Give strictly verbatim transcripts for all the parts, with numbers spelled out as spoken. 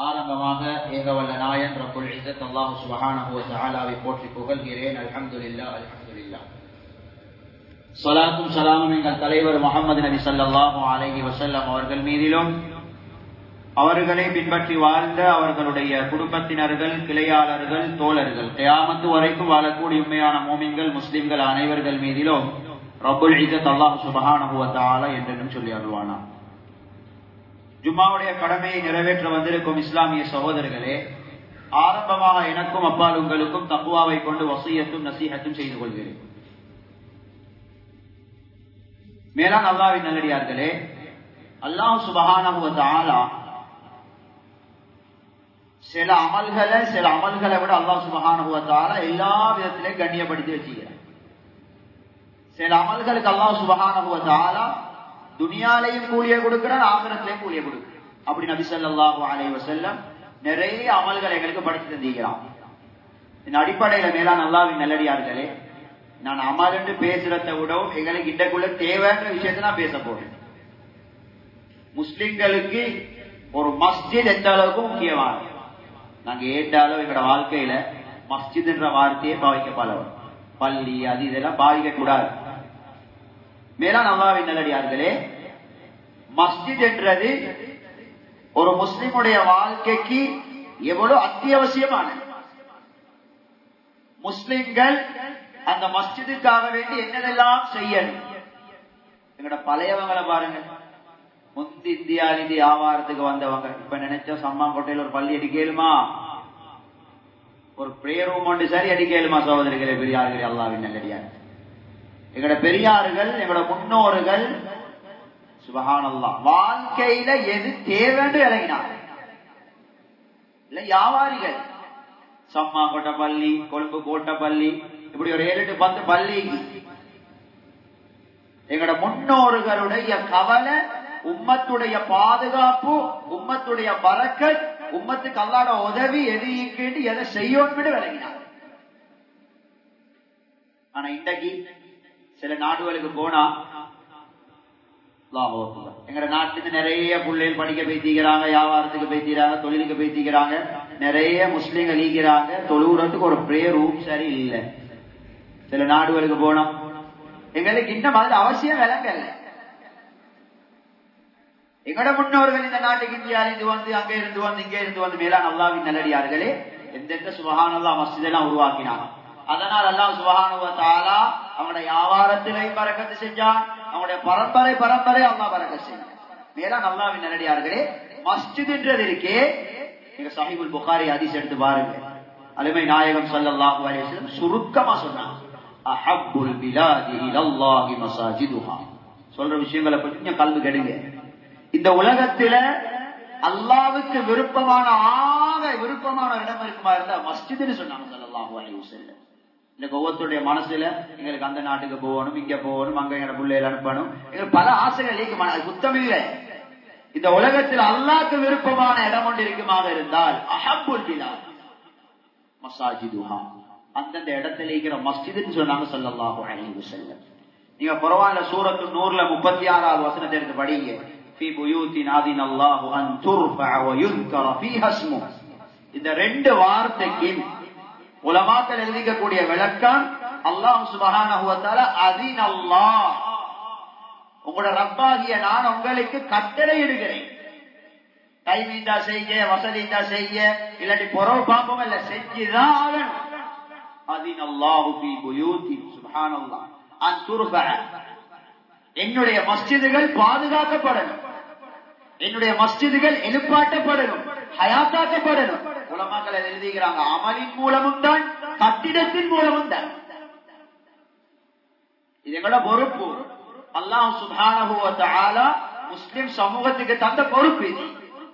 ஆரம்பமாக ஏகவல்ல நாயன் ரப்புல் இஸ்ஸத் அல்லாஹ் சுப்ஹானஹு வ தஆலாவை போற்றி புகழ்கிறேன். அல்ஹம்துலில்லாஹ் அல்ஹம்துலில்லாஹ். ஸலாத்தும் ஸலாமும் எங்கள் தலைவர் முஹம்மது நபி ஸல்லல்லாஹு அலைஹி வஸல்லம் அவர்கள் மீதிலும், அவர்களை பின்பற்றி வாழ்ந்த அவர்களுடைய குடும்பத்தினர்கள், கிளையாளர்கள், தோழர்கள், கியாமத்து வரைக்கும் வாழக்கூடிய உண்மையான மூமின்கள், முஸ்லிம்கள் அனைவர்கள் மீதிலும் ரப்புல் இஸ்ஸத் அல்லாஹ் சுப்ஹானஹு வ தஆலா என்றென்றும் சொல்லி அருள்வானா. ஜும்மாவுடைய கடமையை நிறைவேற்ற வந்திருக்கும் இஸ்லாமிய சகோதரர்களே, ஆரம்பமாக எனக்கும் அப்பால் உங்களுக்கும் தக்வாவை கொண்டு வசியத்தும் நசீஹத்தும் செய்து கொள்கிறேன். மேலான அல்லாஹ்வின் நல்லடியார்களே, அல்லாஹ் சுப்ஹானஹு வ தஆலா சில அமல்களை சில அமல்களை விட அல்லாஹ் சுப்ஹானஹு வ தஆலா எல்லா விதத்திலே கண்ணியப்படுத்தி வச்சுக்கிறார். சில அமல்களுக்கு அல்லாஹ் சுப்ஹானஹு வ தஆலா துனியாலையும் கூலியை கொடுக்கிறான், ஆகிரத்திலையும் கூலியை கொடுக்கிறான். அப்படி நபி ஸல்லல்லாஹு அலைஹி வஸல்லம் நிறைய அமல்களை எங்களுக்கு படித்து தந்திருக்கிறான். இந்த அடிப்படையில மேலான அல்லாஹ்வின் நல்லடியார்களே, நான் அமல் என்று பேசுறதை விடவும் எங்களுக்கு இன்றைக்குள்ள தேவைன்ற விஷயத்தை நான் பேச போறேன். முஸ்லிம்களுக்கு ஒரு மஸ்ஜித் எந்த அளவுக்கு முக்கியமானது. நாங்க ஏற்றாலும் எங்களோட வாழ்க்கையில மஸ்ஜித் என்ற வார்த்தையை பாவிக்கப்படவும், பள்ளி அது இதெல்லாம் பாவிக்க கூடாது. மேலான அல்லாஹ்வின் நல்லடியார்களே, மஸ்ஜித் என்றது ஒரு முஸ்லிமுடைய வாழ்க்கைக்கு எவ்வளவு அத்தியாவசியமானது. முஸ்லிம்கள் அந்த மஸ்ஜிதுக்காக வேண்டி என்னதெல்லாம் செய்யணும். எங்களோட பழையவங்களை பாருங்க, முந்தி இந்தியாவிலிருந்து வியாபாரத்துக்கு வந்தவங்க இப்ப நினைச்சா சம்மாங்கோட்டையில் ஒரு பள்ளி அடிக்கலுமா, ஒரு பிரேயர் ரூம் ஒன்று சரி அடிக்கலுமா? சகோதரிகளே, பெரியார்களே, அல்லாஹ்வின் நல்லடியார்கள், எங்களோட பெரியார்கள், எங்களோட முன்னோர்கள் சுப்ஹானல்லாஹ் வாழ்க்கையில எது தேவைன்னு இறங்கினார். இல்ல வியாபாரிகள் சம்மாங்கோட்டை பள்ளி, கொழும்பு கோட்டை பள்ளி, இப்படி ஒரு ஏழு எட்டு பத்து பள்ளி. எங்களோட முன்னோர்களுடைய கவலை உம்மத்துடைய பாதுகாப்பு, உம்மத்துடைய பரக்கத், உம்மத்துக்கு அல்லாஹ்வோட உதவி எது கேட்டு எதை செய்யணும் விளங்கினார். ஆனா இன்றைக்கு சில நாடுகளுக்கு போனா எங்க நாட்டுக்கு நிறைய பிள்ளைகள் படிக்க பேசிக்கிறாங்க, வியாபாரத்துக்கு பேசிக்கிறாங்க, தொழிலுக்கு பேசிக்கிறாங்க, நிறைய முஸ்லீம்கள் ஈக்கிறாங்க. தொழுகிறதுக்கு ஒரு பிரேயர் ரூம் சரி இல்லை. சில நாடுகளுக்கு போனோம், எங்களுக்கு இந்த மாதிரி அவசியம் விளங்கல. எங்கட முன்னோர்கள் இந்த நாட்டுக்கு இந்தியாவிலிருந்து வந்து அங்கே இருந்து வந்து இங்கே இருந்து வந்து மேலான அல்லாஹ்வின் நல்லடியார்களே எந்தெந்த சுப்ஹானல்லாஹ் மஸ்ஜித் எல்லாம் உருவாக்கினாங்க. அதனால் அல்லாஹ் சுப்ஹானஹு வ தஆலா அவங்களுடைய வியாபாரத்திலையும் பரக்கத்து செஞ்சான், அவங்களுடைய பரம்பரை பரம்பரை அல்லாஹ் பரக்கத் செஞ்சான். மேலான அல்லாஹ்வின் நல்லடியார்களே, மஸ்ஜித் என்றது இருக்கே, நீங்க சஹீஹுல் புகாரி ஹதீஸ் எடுத்து பாருங்க. அருமை நாயகம் ஸல்லல்லாஹு அலைஹி வஸல்லம் சுருக்கமா சொன்னாங்க, அஹப்புல் பிலாதி இலல்லாஹி மஸாஜிதுஹா. சொல்ற விஷயங்களை கொஞ்சம் கல்வி கெடுங்க. இந்த உலகத்துல அல்லாஹ்வுக்கு விருப்பமான ஆக விருப்பமான இடம் இருக்குமா இருந்தா மஸ்ஜித்னு சொன்னாங்க ஸல்லல்லாஹு அலைஹி வஸல்லம். இந்த ஒவ்வொருத்தருடைய மனசுல எங்களுக்கு அந்த நாட்டுக்கு போகணும், இங்க போகணும், அங்க எங்க பிள்ளைகள் அனுப்பணும், எங்களுக்கு பல ஆசைகள் இருக்குமா? அது சுத்தம் இல்லை. இந்த உலகத்தில் அல்லாஹ்வுக்கு விருப்பமான இடம் ஒன்று இருக்குமாக இருந்தால் அஹப்புல் பிலாத் மஸாஜிதுஹா, அந்தந்த இடத்துல இருக்கிற மஸ்ஜித்னு சொன்னாங்க ஸல்லல்லாஹு அலைஹி வஸல்லம். நீங்க குர்ஆன்ல சூரத்து நூர்ல முப்பத்தி ஆறாவது வசனத்தை எடுத்து படிங்க. ஃபீ புயூத்தின் ஆதினல்லாஹு அன் துர்ஃபஅ வ யுذ்கர ஃபீஹா இஸ்முஹு. இந்த ரெண்டு வார்த்தைக்கு உலமாக்கள் எழுதிக்கக்கூடிய விளக்கம், அல்லாஹ் சுப்ஹானஹு வ தஆலா அதினல்லாஹ், உங்களோட ரப்பாகிய நான் உங்களுக்கு கட்டளை இடுகிறேன். டைம் இருந்தா செய்ய, வசதி இருந்தா செய்ய, இல்லாட்டி பொறவு பாம்பும் இல்ல, செஞ்சுதான் ஆகணும். அதினல்லாஹு ஃபீ புயூத்தின் சுப்ஹானல்லாஹ் அன் துர்ஃபஅ, என்னுடைய மஸ்ஜிதுகள் பாதுகாக்கப்படணும், என்னுடைய மஸ்ஜிதுகள் எழுப்பாட்டப்படணும், ஹயாத்தாக்கப்படணும். உலமாக்கள் எழுதுகிறாங்க, அமலின் மூலமும் தான், கட்டிடத்தின் மூலமும் தான். இது எங்களோட பொறுப்பு. அல்லாஹ் சுப்ஹானஹு வ தஆலா முஸ்லிம் சமூகத்துக்கு தந்த பொறுப்பு இது.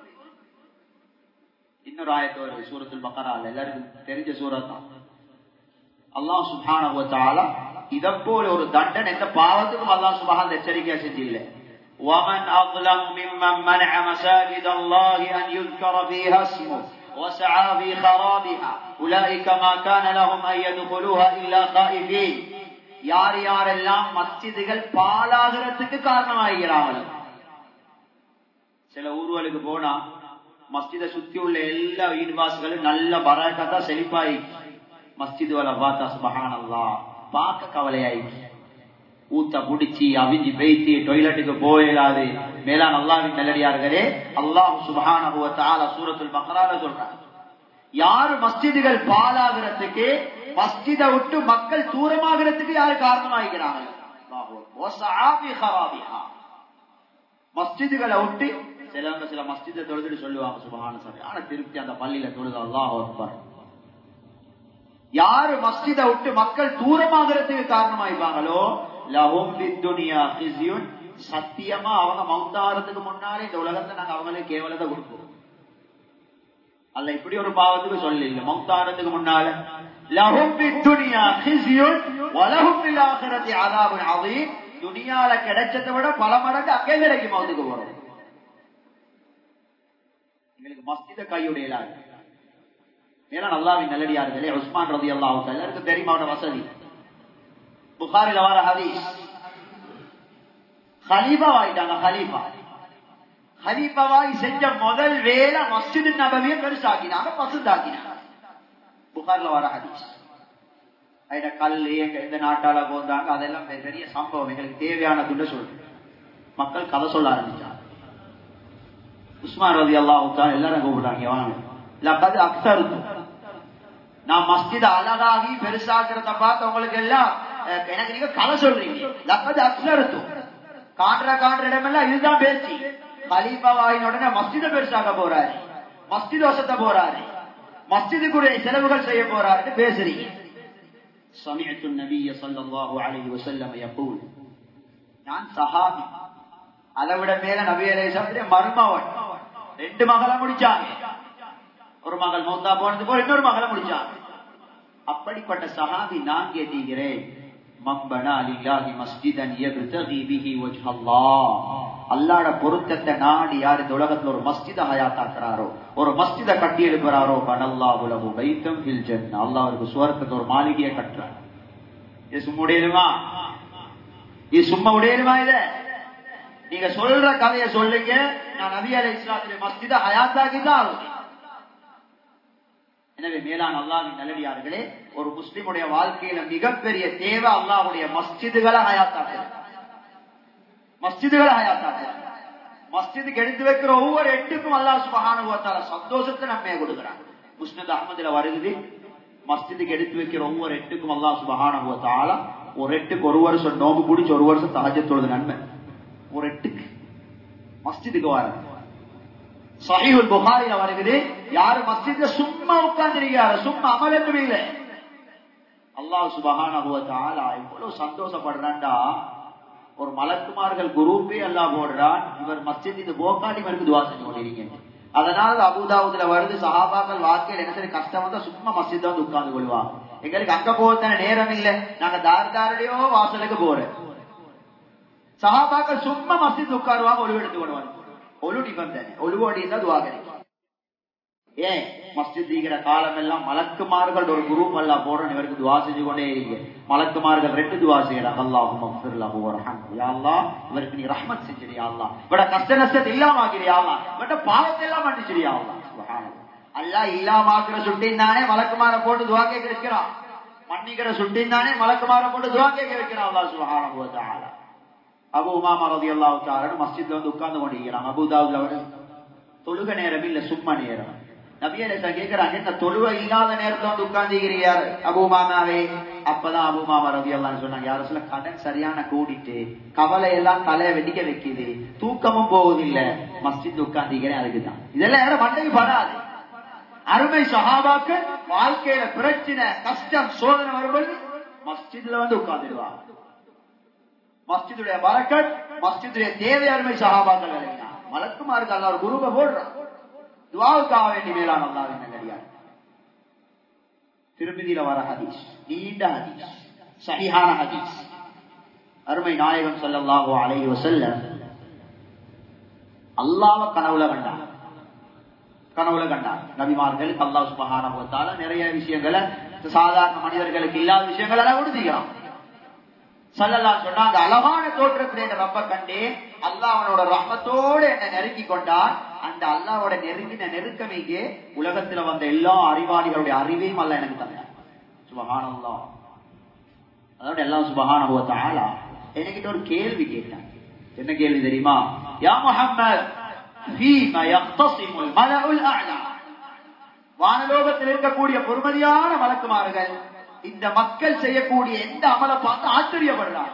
இன்னொரு ஆயத்து வருது சூரத்துல் பக்ரால, எல்லாருக்கும் தெரிஞ்ச சூரத் தான். அல்லாஹ் சுப்ஹானஹு வ தஆலா இதை போல ஒரு தண்டனை எந்த பாவத்துக்கும் அல்லாஹ் சுப்ஹானஹு எச்சரிக்கை செஞ்சில்லை. وَمَنْ أَظْلَمُ مِمَّنْ مَنَعَ مَسَاجِدَ اللَّهِ أَنْ يُذْكَرَ فِيهَا اسْمُهُ وَسَعَى فِي خَرَابِهَا أُولَئِكَ مَا كَانَ لَهُمْ أَنْ يَدْخُلُوهَا إِلَّا خَائِفِينَ. யார் யாரெல்லாம் மஸ்ஜிதுகள் பாழாகிறதுக்கு காரணமாகிறார்கள். சில ஊர்களுக்கு போனா மஸ்ஜிதை சுத்தி உள்ள எல்லா வீடுவாசிகளும் நல்ல பரக்கத்தா செழிப்பாய். மஸ்ஜித் வல பார்த்தா சுபஹானல்லாஹ் பார்க்க கவலையாயிடுச்சு. ஊத்த புடிச்சு அவிஞ்சி பேய்த்தி டொய்லெட்டுக்கு போயிடாது. மேலான அல்லாஹ்வின் நல்லடியார்களே, அல்லாஹ் சுப்ஹானஹு வ தஆலா சூரத்துல் பக்ரால சொல்றான், யாரு மஸ்ஜிதுகள் பாழாகிறதுக்கு, மஸ்ஜிதை விட்டு மக்கள் தூரமாகிறதுக்கு யாரு காரணமாகிறாங்க? மஸ்ஜிதுகளை விட்டு சிலவங்க சில மஸ்ஜிதை தொழுதுட்டு சொல்லுவாங்க சுபஹான சரியான திருப்தி அந்த பள்ளியில தொழுது அல்லாஹ் அக்பர். யாரு மஸ்ஜிதை விட்டு மக்கள் தூரமாகிறதுக்கு காரணமாயிருப்பாங்களோ லஹும் ஃபித்துன்யா ஹிஸ்யுன், சத்தியமா அவங்க மௌத்தாகிறதுக்கு முன்னாலே இந்த உலகத்தை நாங்க அவங்களுக்கு கேவலத்தை கொடுப்போம். அல்ல இப்படி ஒரு பாவத்துக்கு சொல்லி இல்ல, மௌத்தாகிறதுக்கு முன்னால லஹும் ஃபித்துன்யா ஹிஸ்யுன் வலஹும் ஃபில் ஆখিরাতি அஸாபுன் அதீம், துனியால கிடைச்சதை விட பல மடங்கு அங்கே கிடைக்கும் மௌத்துக்கு போறோம். எங்களுக்கு மஸ்ஜித கையுடையலாது. ஏன்னா அல்லாஹ்வின் நல்லடியார்களே, உஸ்மான் ரலியல்லாஹு தஆலா எல்லாருக்கும் தெரியும் அவரோட வசதி. புகாரில வர ஹதீஸ், ஹலீஃபா ஆயிட்டாங்க. ஹலீஃபா ஹலீஃபாவாய் செஞ்ச முதல் வேலை மஸ்ஜித் நபவியை பெருசாக்கினாங்க, பசுந்தாக்கினாங்க. புகாரில வர ஹதீஸ். அதுல கல்லு எங்க எந்த நாட்டால போந்தாங்க, அதெல்லாம் பெரிய சம்பவம். எங்களுக்கு தேவையான துண்ட சொல்லு மக்கள் கதை சொல்ல ஆரம்பிச்சாங்க. உஸ்மான் ரலியல்லாஹு தஆலா எல்லாரும் கூப்பிட்டாங்க, வாங்க லக்கது அக்ஸர்து, நான் மஸ்ஜித் அழகாகி பெருசாக்குறத பார்த்து உங்களுக்கு எல்லாம் எனக்கு நீங்க கதை சொல்றீங்க. லக்கது அக்ஸர்து, காண்ற காண்ற இடமெல்லாம் இதுதான் பேச்சு. கலீஃபாவாயின் உடனே மஸ்ஜிதை பெருசாக்க போறாரு, மஸ்ஜித் வசத்த போறாரு, மஸ்ஜிதுக்குரிய செலவுகள் செய்ய போறாரு பேசுறீங்க. سمعت النبي صلى الله عليه وسلم يقول, நான் சஹாபி, அதை விட மேல நபி அலைஹிஸ்ஸலாம் மருமகன், ரெண்டு மகளை முடிச்சாங்க. ஒரு மகள் மௌத்தா போனது போல இன்னொரு மகளை முடிச்சாங்க. அப்படிப்பட்ட சஹாபி நான் கேட்டீங்கிறேன், மம்பனா லில்லாஹி மஸ்ஜிதன் யப்தகி பிஹி வஜ்ஹல்லாஹ், அல்லாஹ்வுடைய பொருத்தத்தை நாடி யார் இந்த உலகத்துல ஒரு மஸ்ஜித ஹயாத்தாக்குறாரோ, ஒரு மஸ்ஜித கட்டி எழுப்புறாரோ, பனல்லாஹு லஹு பைத்தம் ஃபில் ஜன்னah, அல்லாஹ் அவருக்கு சுவர்க்கத்துல ஒரு மாளிகையை கட்டுறார். இது சும்மா உடையலுமா? இது சும்மா உடையலுமா? இத நீங்க சொல்ற கதையை சொல்லுங்க, நான் நபி அலைஹிஸ்ஸலாத்துடைய மஸ்ஜித ஹயாத்தாக்கிதான். எனவே மேலான அல்லாஹ்வின் நல்லடியார்களே, ஒரு முஸ்லிமுடைய வாழ்க்கையில மிகப்பெரிய தேவை அல்லாஹ்வுடைய மஸ்ஜிதுகளை ஹயாத்தாக்குறது. மஸ்ஜிதுகளை ஹயாத்தாக்குறது. மஸ்ஜிதுக்கு எடுத்து வைக்கிற ஒவ்வொரு எட்டுக்கும் அல்லாஹ் சுப்ஹானஹு வ தஆலா சந்தோஷத்தை நம்மே கொடுக்கிறான். முஸ்னத் அஹ்மதுல வருது, மஸ்ஜிதுக்கு எடுத்து வைக்கிற ஒவ்வொரு எட்டுக்கும் அல்லாஹ் சுப்ஹானஹு வ தஆலா ஒரு எட்டுக்கு ஒரு வருஷம் நோம்பு பிடிச்சு ஒரு வருஷம் தஹஜ்ஜத் தொழுது நன்மை. ஒரு எட்டுக்கு மஸ்ஜிதுக்கு வர சஹீஹுல் புகாரில வருது, யாரு மஸ்ஜித்ல சும்மா உட்கார்ந்திருக்காரு, சும்மா அமலும் இல்லை, அல்லாஹ் சுப்ஹானஹு வ தஆலா எவ்வளவு சந்தோஷப்படுறான்டா. ஒரு மலக்குமார்கள் குரூப்பே அல்லாஹ் போடுறான், இவர் மஸ்ஜித் இது போக்காடி இவருக்கு துஆ செஞ்சு கொண்டிருக்கீங்க. அதனால அபூதாவுதுல வருது, சஹாபாக்கள் வாழ்க்கையில் என்ன சரி கஷ்டம் வந்தா சும்மா மஸ்ஜித் வந்து உட்கார்ந்து கொள்வாங்க. எங்களுக்கு அங்க போகத்தான நேரம் இல்லை, நாங்க தார் தாரடியோ வாசலுக்கு போறோம். சஹாபாக்கள் சும்மா மஸ்ஜித் உட்காருவாங்க, ஒழுவு எடுத்து கொள்வாங்க. ஒழு நிபந்தனை, ஒழுவோடி இருந்தா துஆ கிடைக்கும். ஏன் மஸ்ஜித் இருக்கிற காலம் எல்லாம் மலக்குமார்கள் ஒரு குரூப் எல்லாம் போறோம், இவருக்கு துஆ செஞ்சு கொண்டே இருங்க. மலக்குமார்கள் ரெண்டு துஆ செய்யறாங்க, அல்லாஹும்ம ஃபிர் லஹு வர்ஹம்ஹு, யா அல்லாஹ் இவருக்கு நீ ரஹ்மத் செஞ்சிரு, யா அல்லாஹ் இவட கஷ்ட நஷ்டத்தை இல்லாம ஆக்கிரு, யா அல்லாஹ் இவட பாவத்தை எல்லாம் மன்னிச்சிரு, யா அல்லாஹ். சுப்ஹானல்லாஹ், அல்லாஹ் இல்லாம ஆக்குற சுட்டினானே மலக்குமார போட்டு துஆ கேட்க வைக்கிறான், மன்னிக்கிற சுட்டினானே மலக்குமார போட்டு துஆ கேட்க வைக்கிறான் அல்லாஹ் சுப்ஹானஹு வ தஆலா. அபூ உமாமா ரலியல்லாஹு தஆலா மஸ்ஜித்ல வந்து உட்கார்ந்து கொண்டிருக்கிறாங்க. அபூதாவுதுல வந்து தொழுக நேரம் இல்ல, சும்மா நேரம். நபி அலைஹிஸ்ஸலாம் கேக்குறாங்க, என்ன தொழுகை இல்லாத நேரத்துல வந்து உட்கார்ந்துக்கிறீங்க அபூ உமாமாவே? அப்பதான் அபூ உமாமா ரலியல்லாஹு அன்ஹு சொன்னாங்க, யார் ரசூலல்லாஹ் கடன் சரியான கூடிட்டு கவலை எல்லாம் தலையை வெடிக்க வைக்குது, தூக்கமும் போவதில்லை, மஸ்ஜித் உட்கார்ந்துக்கிறேன், அதுக்குதான். இதெல்லாம் யாரும் மண்டைக்கு படாது. அருமை சஹாபாக்கள் வாழ்க்கையில பிரச்சனை கஷ்டம் சோதனை வரும்போது மஸ்ஜித்ல வந்து உட்கார்ந்துடுவாங்க. மஸ்ஜிதுடைய பரக்கத், மஸ்ஜிதுடைய தேவை அருமை சஹாபாக்கள் வழங்கினார். மலக்குமாருக்கு அல்லாஹ் ஒரு குரூபை போடுறான், துஆவுக்காக வேண்டி மேலான அல்லாஹ்வின் நல்லடியார். திருமிதியில வர ஹதீஸ், நீண்ட ஹதீஸ், சஹீஹான ஹதீஸ். அருமை நாயகம் ஸல்லல்லாஹு அலைஹி வஸல்லம் அல்லாஹ்வை கனவுல கண்டார். கனவுல கண்டார். நபிமார்களுக்கு அல்லாஹ் சுப்ஹானஹு வ தஆலா நிறைய விஷயங்களை சாதாரண மனிதர்களுக்கு இல்லாத விஷயங்கள் எல்லாம் கொடுத்துக்கிறான். ஸல்லல்லாஹு சொன்னாங்க, அழகான தோற்றத்திலே ரப்ப கண்டேன், அல்லாஹ் அவனோட ரஹ்மத்தோடு என்னை நெருக்கி கொண்டான், அந்த அல்லாஹ்வோட நெருங்கின நெருக்கமைக்கு உலகத்துல வந்த எல்லா அறிவாளிகளுடைய அறிவையும் அல்லாஹ் எனக்கு தந்தார். சுப்ஹானல்லாஹ். அதோட எல்லாம் சுப்ஹானஹு வ தஆலா என்கிட்ட ஒரு கேள்வி கேட்டான். என்ன கேள்வி தெரியுமா? யா முஹம்மத் ஃபீமா யக்தஸிமுல் மலஉல் அஅலா, வானலோகத்தில் இருக்கக்கூடிய பொறுமதியான மலக்குமார்கள் இந்த மக்கள் செய்யக்கூடிய எந்த அமலை பார்த்து ஆச்சரியப்படுறாங்க.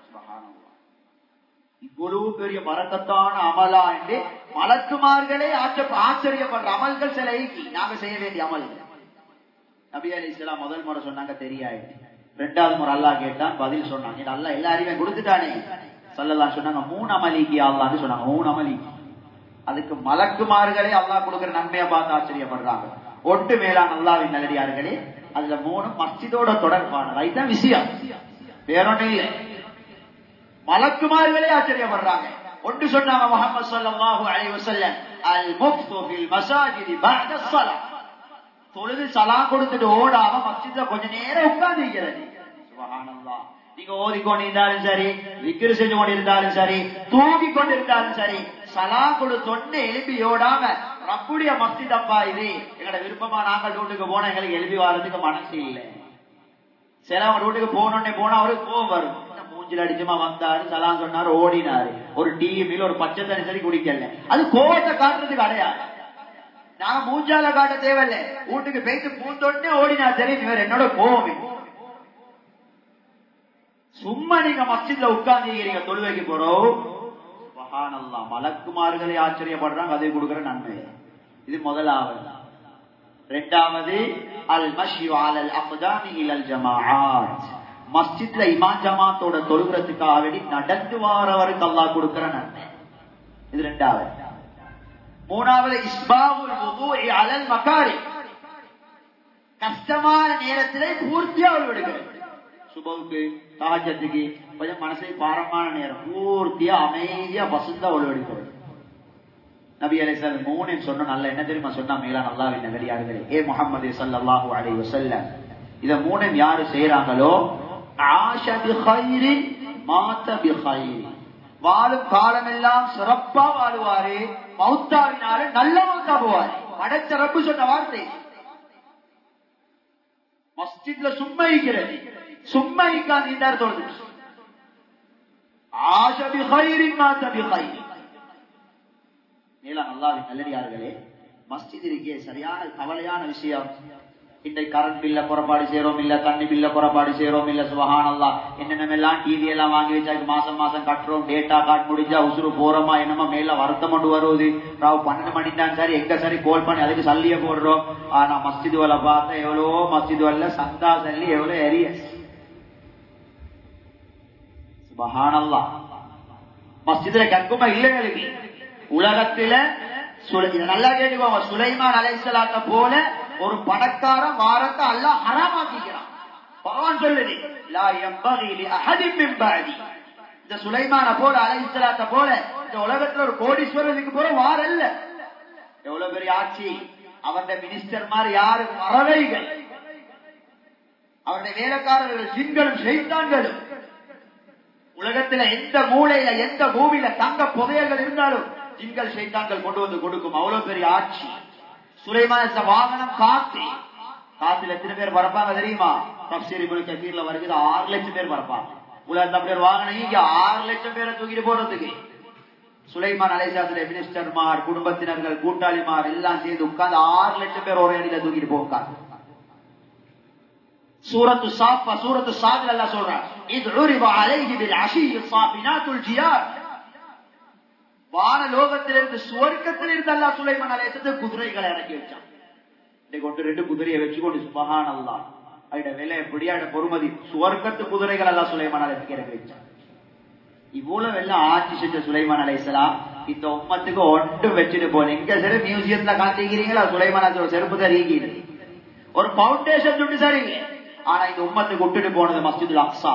இவ்வளவு பெரிய பரக்கத்தான அமலா என்று மலக்குமார்களே ஆச்சரியப்படுற அமல்கள் சில நாங்க செய்ய வேண்டிய அமல்கள். நபி அலைஹிஸ்ஸலாம் முதல் முறை சொன்னாங்க தெரியாது. ரெண்டாவது முறை அல்லாஹ் கேட்டான், பதில் சொன்னாங்க. அல்லாஹ் எல்லா அறிவையும் கொடுத்துட்டானே. ஸல்லல்லாஹு சொன்னாங்க மூணு அமலிக்கு அல்லாஹ்னு சொன்னாங்க. மூணு அமலிக்கு. அதுக்கு மலக்குமார்களே அல்லாஹ் கொடுக்கிற நன்மையை பார்த்து ஆச்சரியப்படுறாங்க. ஒட்டு மேலான அல்லாஹ்வின் நல்லடியார்களே, அதுல மூணு மஸ்ஜிதோட தொடர்பானது. இதுதான் விஷயம், வேறொன்னும் இல்லை. மலக்குமார்களே ஆச்சரியப்படுறாங்க. ஒன்று சொன்னாங்க முஹம்மது ஸல்லல்லாஹு அலைஹி வஸல்லம், அல் முஃப்து ஃபில் மஸாஜிதி பஅத ஸலாத், தொழுது சலாம் கொடுத்துட்டு ஓடாம மஸ்ஜித்ல கொஞ்ச நேரம் உட்கார்ந்து இருக்கிறது. சுப்ஹானல்லாஹ். நீங்க ஓதிக்கொண்டு இருந்தாலும் சரி, விக்ர் செஞ்சு கொண்டு இருந்தாலும் சரி, தூங்கி கொண்டு இருந்தாலும் சரி, சலாம் கொடுத்தொன்னு எழுப்பி ஓடாம ரப்புடைய மஸ்ஜித் அப்பா இது, எங்களோட விருப்பமா நாங்கள் வீட்டுக்கு போனா எங்களுக்கு எழுப்பி வர்றதுக்கு மனசு இல்லை. சிலவங்க வீட்டுக்கு போனோடனே போனா அவருக்கு கோவம் வரும். மூஞ்சில் அடிச்சுமா வந்தாரு, சலாம் சொன்னாரு, ஓடினாரு. ஒரு டீ மீல் ஒரு பச்சை தண்ணி சரி குடிக்கல. அது கோவத்தை காட்டுறதுக்கு அடையாது. நாங்க மூஞ்சால காட்ட தேவையில்லை. வீட்டுக்கு போயிட்டு பூந்தொடனே ஓடினா சரி, இவர் என்னோட கோவமே. சும்மா நீங்க மஸ்ஜித்ல உட்கார்ந்து தொழுவைக்கு போறோம். சுப்ஹானல்லாஹ். மலக்குமார்களே ஆச்சரியப்படுறாங்க, அதை கொடுக்கிற நன்மை. இது முதலாவது. இரண்டாவது அல் மஷ்யு அலல் அக்தாமி இலல் ஜமாஅத், மஸ்ஜித்ல இமாம் ஜமாத்தோட தொழுகிறதுக்காக வேண்டி நடந்து வாரவருக்கு அல்லாஹ் கொடுக்கிற நன்மை. இது இரண்டாவது. மூணாவது இஸ்பாகுல் வுதுஇ அலல் மகாரி, கஷ்டமான நேரத்திலே பூர்த்தியா விடுகிறது. சுபவுக்கு தஹஜ்ஜுக்கு கொஞ்சம் மனசை பாரமான நேரம், பூர்த்தியா அமைதியா பசுந்தா ஒழுவெடுக்கிறது. நபி அலைஹிஸ்ஸலாம் மூணு சொன்ன நல்ல என்ன தெரியுமா சொன்னா? மேலான அல்லாஹ்வின் நல்லடியார்களே, ஏ முஹம்மது ஸல்லல்லாஹு அலைஹி வஸல்லம், இத மூணும் யாரு செய்யறாங்களோ ஆஷ பிகைரின் மாத பிகைரின், வாழும் காலமெல்லாம் சிறப்பா வாழுவாரு, மௌத்தாவினால நல்ல மௌத்தா போவாரு. படைச்ச ரப்பு சொன்ன வார்த்தை. மஸ்ஜித்ல சும்மா இருக்கிறது, சும்மா இருக்காது இந்த அர்த்தம். ஆஷ பிகைரின் மாத பிகைரின். மேலான அல்லாஹ்வின் நல்லடியார்களே, மஸ்ஜித் இருக்கே சரியான கவலையான விஷயம். இன்றைக்கு கரண்ட் பில்ல புறப்பாடு செய்யறோம் இல்ல, தண்ணி பில்ல புறப்பாடு செய்யறோம் இல்ல. சுப்ஹானல்லாஹ். என்னென்ன எல்லாம் டிவி எல்லாம் வாங்கி வச்சா மாசம் மாசம் கட்டுறோம். டேட்டா கார்டு முடிஞ்சா உசுறு போறோமா என்னமா மேல வருத்தம் கொண்டு வருவது. ராவு பன்னெண்டு மணி தான் சரி எங்க சரி கோல் பண்ணி அதுக்கு சல்லிய போடுறோம். ஆனா மஸ்ஜித் வல பார்த்தா எவ்வளவோ மஸ்ஜித் வல்ல சந்தா சல்லி எவ்வளவு எரியஸ். சுப்ஹானல்லாஹ். மஸ்ஜித்ல கற்குமா இல்லைங்களுக்கு உலகத்தில நல்லா கேட்டுக்கோங்க. சுலைமான் அலைஹிஸ்ஸலாத்த போல ஒரு பணக்காரன் வாரத்தை அல்லாஹ் ஹராமாக்கிக்கிறான். குர்ஆன் சொல்லுது, லா யம்பகி லி அஹதின் மின் பஅதி. இந்த சுலைமான போல அலைஹிஸ்ஸலாத்த போல இந்த உலகத்துல ஒரு கோடீஸ்வரனுக்கு போற வார இல்ல. எவ்வளவு பெரிய ஆட்சி. அவருடைய மினிஸ்டர் மாதிரி யாரு? பறவைகள். அவருடைய வேலைக்காரர்கள் ஜின்களும் ஷைத்தான்களும். உலகத்துல எந்த மூலையில எந்த பூமியில தங்க புதையல்கள் இருந்தாலும் ஜின்கள் ஷைத்தான்கள் கொண்டு வந்து கொடுக்கும். அவ்வளவு பெரிய ஆட்சி. சுலைமான் வாகனம் காத்து. காத்துல எத்தனை பேர் பறப்பாங்க தெரியுமா? தஃப்சீர் இப்னு கஸீர்ல வருது ஆறு லட்சம் பேர் பறப்பாங்க. உலகத்துல பேர் வாகனம் இங்க ஆறு லட்சம் பேரை தூக்கிட்டு போறதுக்கு. சுலைமான் அலைஹிஸ்ஸலாம் மினிஸ்டர்மார், குடும்பத்தினர்கள், கூட்டாளிமார் எல்லாம் சேர்ந்து உட்கார்ந்து ஆறு லட்சம் பேர் ஒரு அடியில தூக்கிட்டு போவாங்க. சூரத்து சாஃபா சூரத்து சாத்ல அல்லாஹ் சொல்றான், இத் உரிப அலைஹி பில் அஷிய் ஸாபினாத்துல் ஜியாத். வான லோகத்திலிருந்து சுவர்க்கத்திலிருந்து அல்லாஹ் சுலைமான் அலைஹிஸ்ஸலாம் குதிரைகளை இறக்கி வச்சான். இதை கொண்டு ரெண்டு குதிரையை வச்சுக்கொண்டு சுப்ஹானல்லாஹ், அதோட விலை எப்படி, அதோட பொறுமதி. சுவர்க்கத்து குதிரைகள் அல்லாஹ் சுலைமான் அலைஹிஸ்ஸலாம் இறக்கி வச்சான். இவ்வளவு எல்லாம் ஆட்சி செஞ்ச சுலைமான் அலைஹிஸ்ஸலாம் இந்த உம்மத்துக்கு ஒன்று வச்சுட்டு போன. எங்க சரி மியூசியத்துல காட்டிக்கிறீங்களா? சுலைமான் அலைஹிஸ்ஸலாம் செருப்பு தரீங்க, ஒரு பவுண்டேஷன் சுட்டு சரிங்க. ஆனா இந்த உம்மத்துக்கு விட்டுட்டு போனது மஸ்ஜிதுல் அக்ஸா.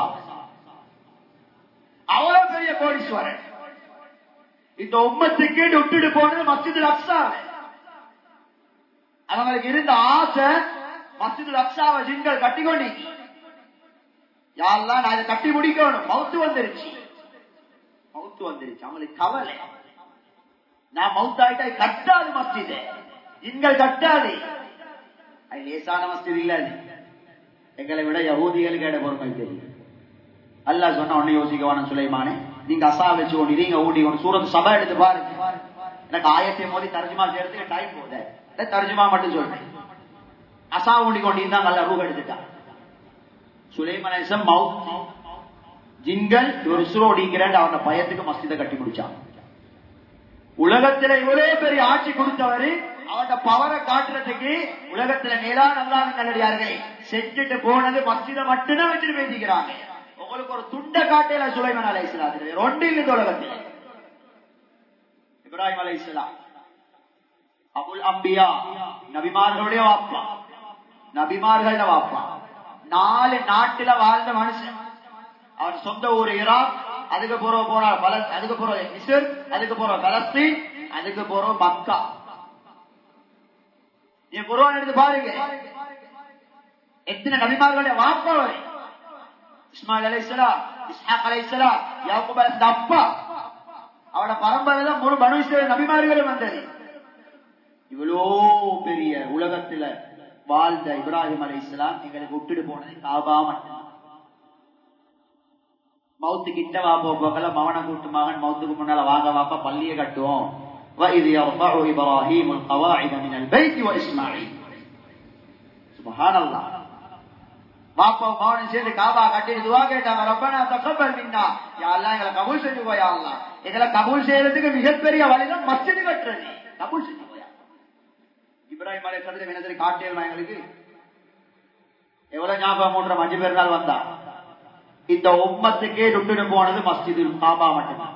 அவ்வளவு பெரிய கோடீஸ்வரன். இந்த உம்மத்துக்கு விட்டுட்டு போனது மஸ்ஜிதுல் அக்ஸா. அவங்களுக்கு இருந்த ஆசை மஸ்ஜிதுல் அக்ஸாவை ஜின்கள் கட்டி கொண்டு யாரெல்லாம் நான் இதை கட்டி முடிக்கணும். மவுத்து வந்துருச்சு, மவுத்து வந்துருச்சு. அவங்களுக்கு கவலை. நான் மௌத்தாயிட்டா கட்டாது மஸ்ஜிது, இங்கள் கட்டாது. அது லேசான மஸ்ஜித் இல்ல. அது எங்களை விட யஹூதிகளுக்கு இட பொறுமை தெரியும். அல்லாஹ் சொன்ன உடனே யோசிக்கவான சுலைமானே, நீங்க அசா வச்சு கொண்டு நீங்க ஊட்டி கொண்டு சூரத் சபா எடுத்து பாருங்க. எனக்கு ஆயத்தை மோதி தர்ஜுமா செய்யறதுக்கு டைம் போத, தர்ஜுமா மட்டும் சொல்றேன். அசா ஊண்டி கொண்டு தான் நல்ல ரூப எடுத்துட்டான். சுலைமான் மவுத் ஜின்கள் ஒரு சுரோடிங்கிறான் அவன பயத்துக்கு மஸ்ஜிதை கட்டி முடிச்சான். உலகத்துல இவ்வளவு பெரிய ஆட்சி கொடுத்தவரு அவன பவரை காட்டுறதுக்கு உலகத்துல மேலான அல்லாஹ்வின் நல்லடியார்களே செஞ்சுட்டு போனது மஸ்ஜிதை மட்டும்தான் வச்சுட்டு பேசிக்கிறாங்க. உங்களுக்கு ஒரு துண்ட காட்டையில சுலைமான் அலைஹிஸ்ஸலாம் ரெண்டு இல்லை உலகத்தில். இப்ராஹிம் அலைஹிஸ்ஸலாம் அபுல் அம்பியா நபிமார்களுடைய வாப்பா, நபிமார்கள வாப்பா, நாலு நாட்டுல வாழ்ந்த மனுஷன். அவன் சொந்த ஊர் ஈராக், அதுக்கு போற போற அதுக்கு போற மிஸ்ர், அதுக்கு போற பலஸ்தீன், அதுக்கு போற மக்கா. நீ குர்ஆன் எடுத்து பாருங்க, எத்தனை நபிமார்களுடைய வாப்பா வரை. இஸ்மாயில் அலைஹிஸ்ஸலாம், இஸ்ஹாக் அலைஹிஸ்ஸலாம், யாக்கூப் அலைஹிஸ்ஸலாம் அப்பா. அவட பரம்பரை தான் முழு பனு இஸ்ரவேல் நபிமார்களும் வந்தது. இவ்வளோ பெரிய உலகத்துல வாழ்ந்த இப்ராஹிம் அலைஹிஸ்ஸலாம் எங்களுக்கு விட்டுட்டு போனது காபா மட்டும். மவுத்து கிட்ட வாப்போ போக்கல மவன கூட்டு மகன் மவுத்துக்கு முன்னால வாங்க வாப்பா பள்ளியை கட்டுவோம். وَإِذْ يَرْفَعُ إِبْرَاهِيمُ الْقَوَاعِدَ مِنَ الْبَيْتِ وَإِسْمَاعِيلُ. சுப்ஹானல்லாஹ். வாப்பா மவன் சேர்ந்து காபா கட்டி துஆ கேட்டாங்க, ரப்பனா தகப்பல் மின்னா, யா அல்லாஹ் எங்களை கபூல் செஞ்சுக்கோ யா அல்லாஹ். எங்களை கபூல் செய்யறதுக்கு மிகப்பெரிய வழிதான் மஸ்ஜித் கட்டுறது. கபூல் செஞ்சுக்கோ யா. இப்ராஹிம் அலைஹிஸ்ஸலாம் என்னது காட்டியல் எங்களுக்கு எவ்வளவு ஞாபகம் மூன்ற அஞ்சு பேர் நாள் வந்தா இந்த உம்மத்துக்கே விட்டுட்டு போனது மஸ்ஜிது காபா மட்டும்தான்.